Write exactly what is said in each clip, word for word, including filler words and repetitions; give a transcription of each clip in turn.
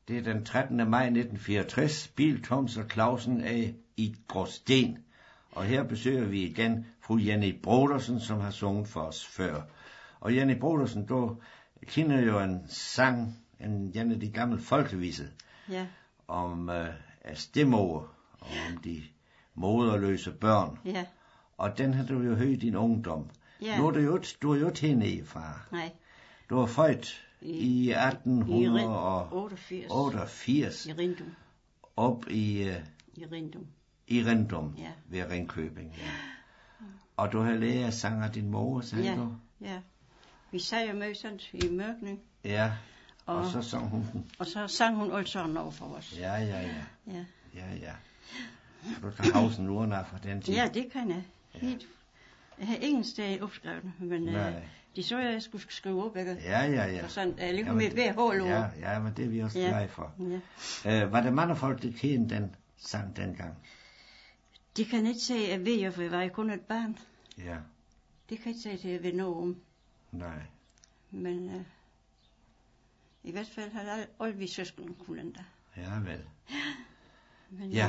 Det er den trettende maj nitten fireogtres. Bill, Thoms og Clausen er i Gråsten. Og her besøger vi igen fru Jenny Brodersen, som har sunget for os før. Og Jenny Brodersen, du kender jo en sang, en, en af de gamle folkevise, ja. om øh, stemmer og om de moderløse børn. Ja. Og den har du jo hørt i din ungdom. Ja. Nu er du jo, du er jo ikke hernede fra. Nej. Du er født i, i atten otteogfirs. I Rindum. Op i... Uh, I Rindum. I Rindum, ja. Ved Ringkøbing, ja. Og du har lært at sange af din mor, sagde ja. du? Ja, vi sagde jo med sådan i mørkning. Ja, og, og så sang hun den. Og så sang hun alt sådan over for os. Ja, ja, ja. Ja, ja. ja. Kan du tage hausen urna fra den tid? Ja, det kan jeg. Helt. Ja. Jeg har ingen sted opskrevet, men uh, de så, jeg skulle skrive op, ikke? Ja, ja, ja. Og sådan, jeg ligger med hver hål over. Ja, ja, men det er vi også ja. glade for. Ja. Uh, var der mange folk, der kendte den sang dengang? Det kan jeg ikke sige, jeg ved jo, for jeg var kun et barn. Ja. Det kan jeg ikke sige, at jeg ved noget om. Nej. Men uh, i hvert fald har alle, alle vi søskende kunne den der. Ja, vel. Men, ja.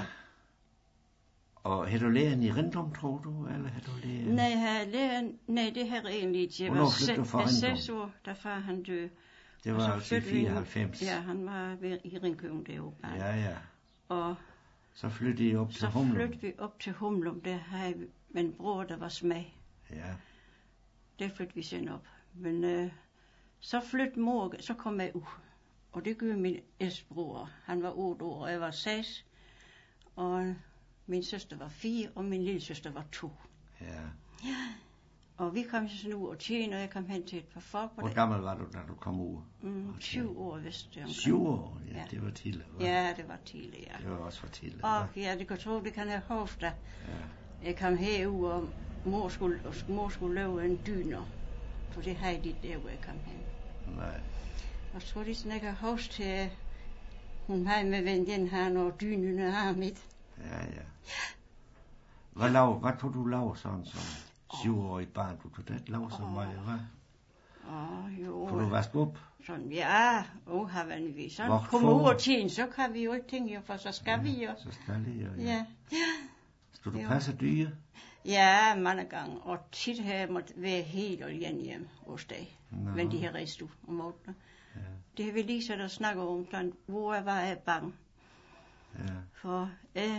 Og har du lært i Rindum, tror du, eller har du lært? Nej, har lært, nej, det har jeg egentlig ikke. Jeg Hvornår flyttede du fra Rindum? seks år, da far han døde. Det var altså i fireoghalvfems. Ja, han var ved, i Ringkøbing deroppe. Ja, ja. Og så flyttede I op til Humlum? Så flyttede vi op til Humlum, der havde vi en bror, der var smag. Ja. Der flyttede vi sen op. Men øh, så flyttede mor, så kom jeg ud. Og det gjorde min ældste bror. Han var otte år, og jeg var seks. Og min søster var fire, og min lille søster var to. Ja. Ja. Og vi kom så sådan ud og tjene, og jeg kom hen til et par folk. Hvor gammel var du, da du kom ud? Mm, syv år, vist. Syv år? Ja, ja, det var tidligt. Ja, det var tidligt, ja. Det var også for tidligt. Og ja, det kan tro, det kan jeg huske da. Ja. Jeg kom herud, og mor skulle, og mor skulle lave en dyner. For det havde de der, hvor jeg kom hen. Nej. Og så tror de sådan, jeg kan huske til, hun havde med vennden her, når dynene har mit. Ja, ja. Hvad, lav, hvad tog du lav sådan som syvårig barn? Du tog det lav så meget, hvad? Åh, jo. Kunne du vaske op? Sådan, ja, og har været vi sådan. Kom ud og tjen, så kan vi jo ikke tænke, for så skal ja, vi jo. Så skal vi jo, ja. Ja. Ja. Skulle du passe dyr? Ja, mange gange. Og tit har jeg måtte være helt alene hjemme hos dig. No. Men de har rejst ud om morgenen. Ja. Det har vi lige så der snakker om, sådan, hvor jeg var jeg bange. Ja. For jeg,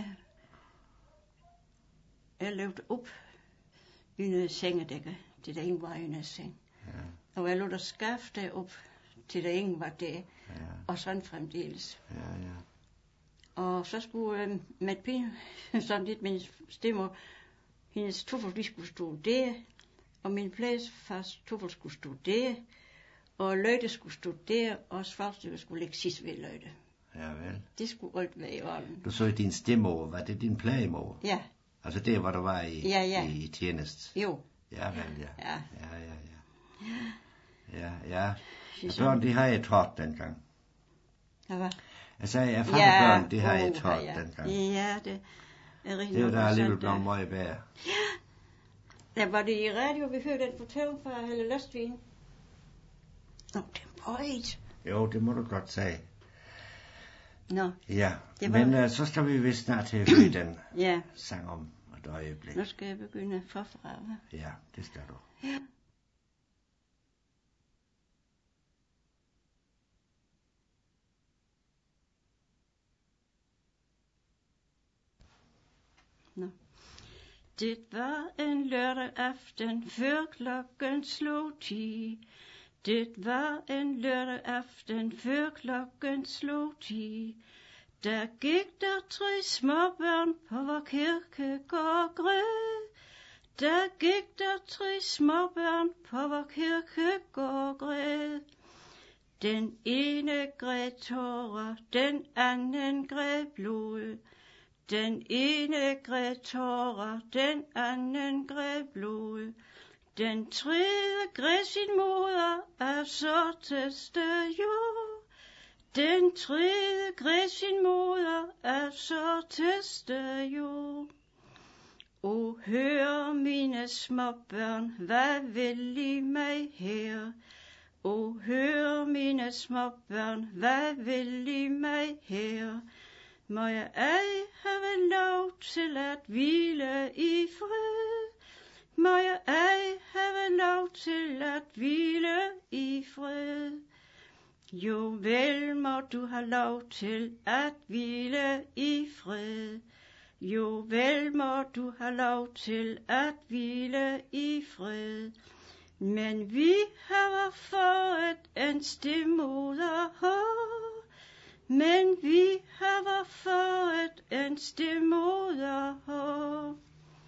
jeg løbte op i noget sengedækker, til der ingen var i noget seng. Ja. Og jeg lå der skafte op, til der ingen var der. Ja. Og sådan fremdeles. Ja, ja. Og så skulle øh, med pige, sådan lidt min stemmer, hendes toffel, de skulle stå der, og min plæsfars toffel skulle stå der, og løjte skulle stå der, og svartstykker skulle lægge sidst ved løjte. Ja, vel. Det skulle alt være i orden. Du så i din stemmer, var det din plagemor? Ja. Altså det, hvor du var i, ja, ja. i, i tjenest? Jo. Ja, vel, ja. Ja, ja, ja. Ja, ja. ja. ja børn, de har jeg trådt dengang. Hvad? Jeg sagde, at far børn, de har jeg trådt ja. dengang. Ja, det er rigtig. Det var der alligevel blevet meget bedre. Ja. Der var det i radio, vi hørte den fortælling fra Helle Løstvin. Nå, det er pøjt. Jo, det må du godt sige. Nå. Ja, var... men uh, så skal vi vist snart til at høre den ja. sang om et øjeblik. Nu skal jeg begynde forfra. Ja, det skal du. Ja. Nå. Det var en lørdag aften, før klokken slog ti. Det var en lørdag aften, før klokken slog ti. Der gik der tre småbørn på vor kirkegård grød. Der gik der tre småbørn på vor kirkegård grød. Den ene græd tårer, den anden græd blod. Den ene græd tårer, den anden græd blod. Den tredje græd sin moder af sorteste jord. Den tredje græd sin moder af sorteste jord. O, hør mine småbørn, hvad vil I mig her? O hør mine små børn, hvad vil I mig her? Må jeg ej have lov til at hvile i fred? Må jeg ej have lov til at hvile i fred? Jo vel må du have lov til at hvile i fred. Jo vel må du have lov til at hvile i fred. Men vi har fået en stemoderhår. Men vi har fået en stemoderhår.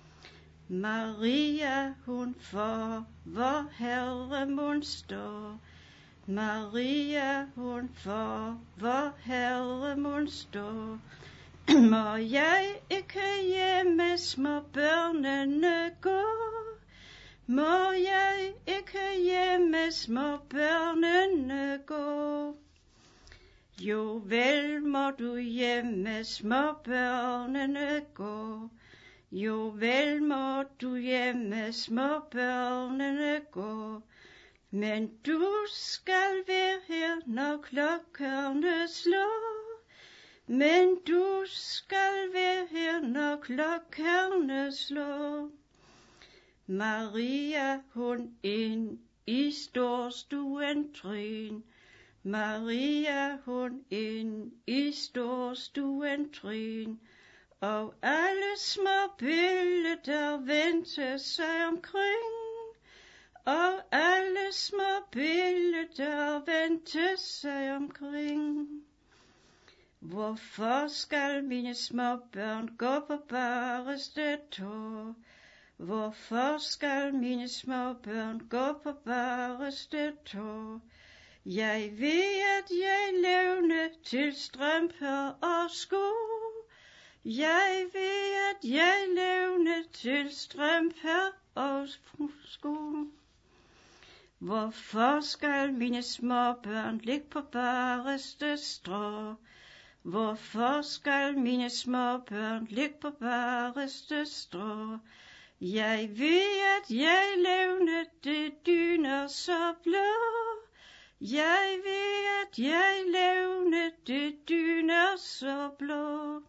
Maria hun får, hvor Herre mun står. Maria hun får, hvor Herre mun står. Må jeg ikke hjemme små børnene gå? Må jeg ikke hjemme små børnene gå? Jo vel må du hjemme små børnene gå. Jo vel må du hjemme små børnene gå. Men du skal være her, når klokkerne slår. Men du skal være her, når klokkerne slår. Maria hun ind i storstuen trin. Maria hun ind i storstuen trin. Og alle små billeder vendte sig omkring. Og alle små billeder vendte sig omkring. Hvorfor skal mine små børn gå på bareste tå? Hvorfor skal mine små børn gå på bareste tå? Jeg ved, at jeg levne til strømper og sko. Jeg ved, at jeg levne til strømper og sko. Hvorfor skal mine små børn ligge på bareste strå? Hvorfor skal mine små børn ligge på bareste strå? Jeg ved, at jeg levne det dyner så blå. Jeg ved, at jeg levne det dyner så blå.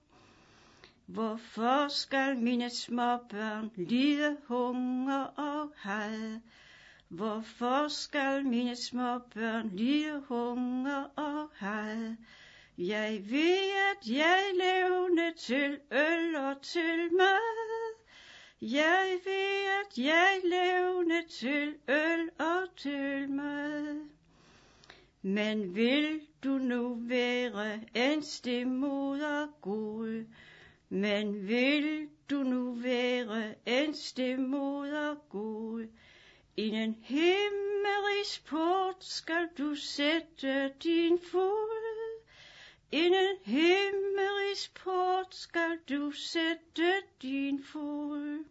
Hvorfor skal mine små børn lide hunger og had? Hvorfor skal mine små børn lide hunger og had? Jeg ved, at jeg levne til øl og til mad. Jeg ved, at jeg levne til øl og til mad. Men vil du nu være en stemoder god? Men vil du nu være en stemoder god? I den himmerigs port skal du sætte din fod. I den himmerigs port skal du sætte din fod.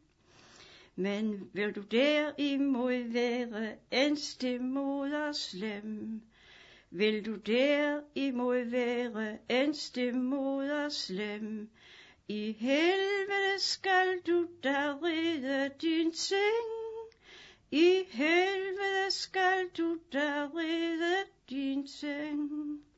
Men vil du derimod være en stemoder slem? Vil du derimod være en stemoder slem? I helvede skal du da ride din seng. I helvede skal du da ride din seng.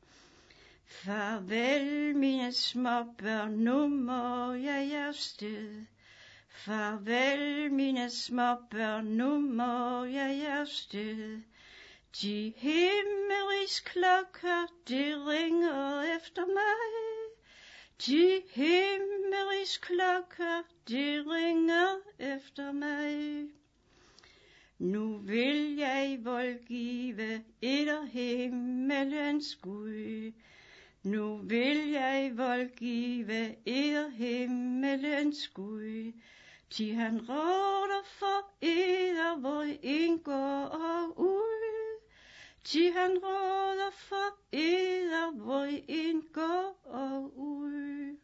Farvel mine små børn, nu må jeg afsted. Farvel mine små børn, nu må jeg afsted. De himmerigs klokker, de ringer efter mig. De himmerigs klokker, de ringer efter mig. Nu vil jeg voldgive eder himmelens Gud. Nu vil jeg voldgive eder himmelens Gud. Til han råder for eder, hvor I indgår og ud. Til han råder for eder, hvor I indgår og ud.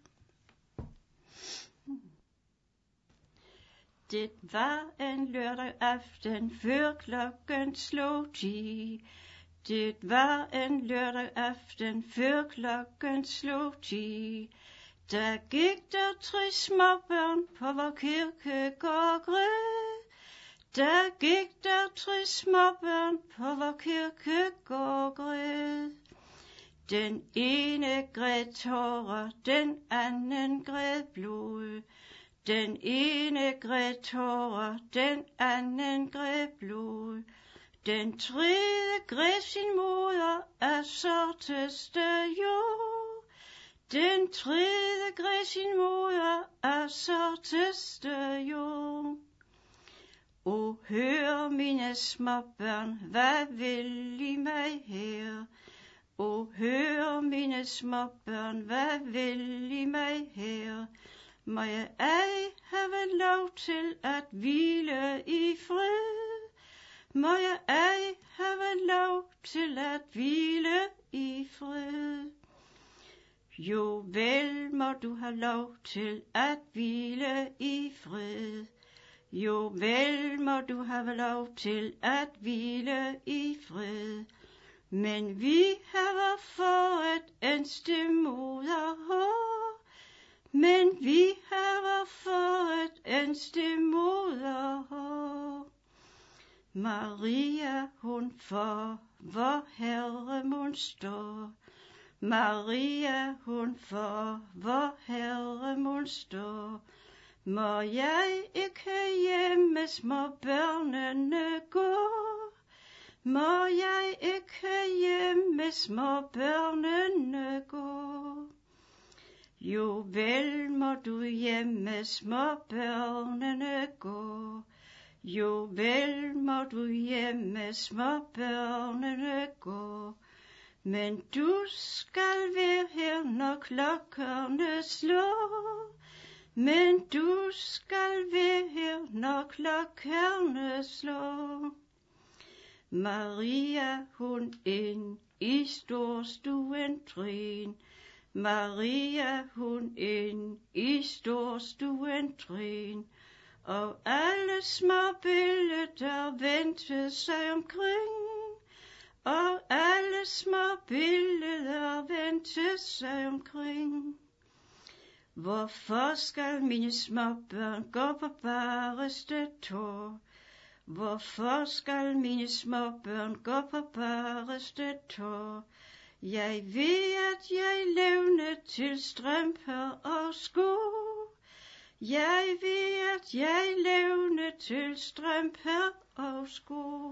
Det var en lørdag aften, før klokken slog ti. Det var en lørdag aften, før klokken slog ti. Der gik der tre småbørn på vor kirkegård græd. Der gik der tre småbørn på vor kirkegård græd. Den ene græd tårer, den anden græd blod. Den ene græd tårer, den anden græd blod. Den tredje græd sin moder af sorteste jord. Den tredje græd sin moder af sorteste jord. O, hør mine småbørn, hvad vil I mig her? O, hør mine småbørn, hvad vil I mig her? Må jeg ej have lov til at hvile i fred? Må jeg ej have lov til at hvile i fred? Jo vel må du have lov til at hvile i fred. Jo vel må du have lov til at hvile i fred. Men vi har for et eneste moderhår. Men vi har for et eneste moderhår. Maria hun for vor Herre mun står. Maria hun for vor Herre mun står. Må jeg ikke hjemme små børnene gå? Må jeg ikke hjemme små børnene gå? Jo vel må du hjemme små børnene gå. Jo vel må du hjemme små børnene gå. Men du skal være her, når klokkerne slår. Men du skal være her, når klokkerne slår. Maria hun ind i storstuen trin. Maria hun ind i storstuen trin. Og alle små billeder vendte sig omkring. Og alle små billeder vendte sig omkring. Hvorfor skal mine små børn gå på bareste tår? Hvorfor skal mine små børn gå på bareste tår? Jeg ved, at jeg levne til strømper og sko. Jeg ved, at jeg levne til strømper og sko.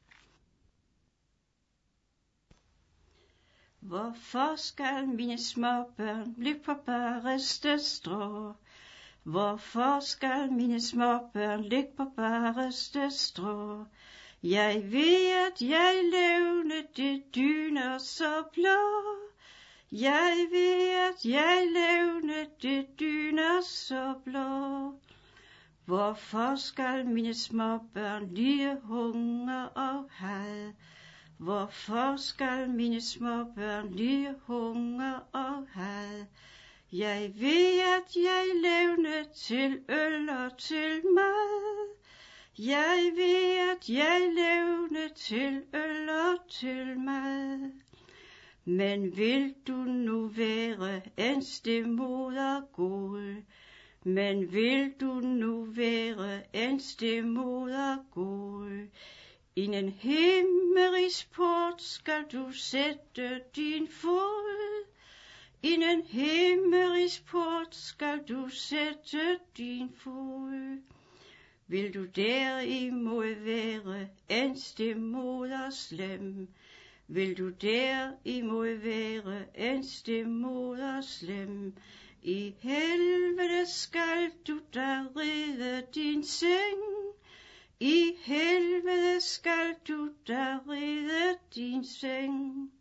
Hvorfor skal mine små børn ligge på bareste strå? Hvorfor skal mine små børn ligge på bareste strå? Jeg ved, at jeg levne de dyner så blå. Jeg ved, at jeg levne de dyner så blå. Hvorfor skal mine små børn lide hunger og had? Hvorfor skal mine små børn lide hunger og had? Jeg ved, at jeg levne til øl og til mad. Jeg ved, at jeg levne til øl og til mad. Men vil du nu være en stemoder god? Men vil du nu være en stemoder god? I en himmerisk port skal du sætte din fod. I en himmerisk port skal du sætte din fod. Vil du derimod være en stemoder slem? Vil du derimod være en stemoder slem? I helvede skal du da ride din seng. I helvede skal du da ride din seng.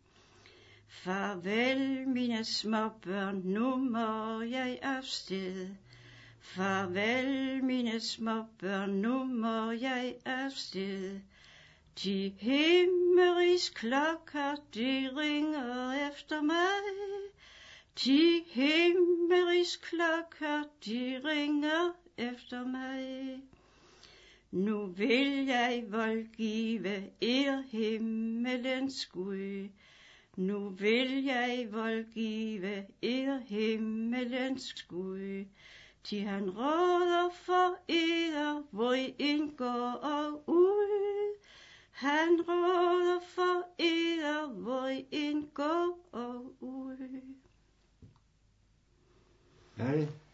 Farvel mine små børn, nu må jeg afsted. Farvel mine små børn, nu må jeg afsted. De himmerigs klokker, de ringer efter mig. De himmerigs klokker, de ringer efter mig. Nu vil jeg voldgive er himmelens Gud. Nu vil jeg voldgive er himmelens Gud. Til han råder for eder, hvor I indgår og Han råder for eder, hvor en går ud. Ja,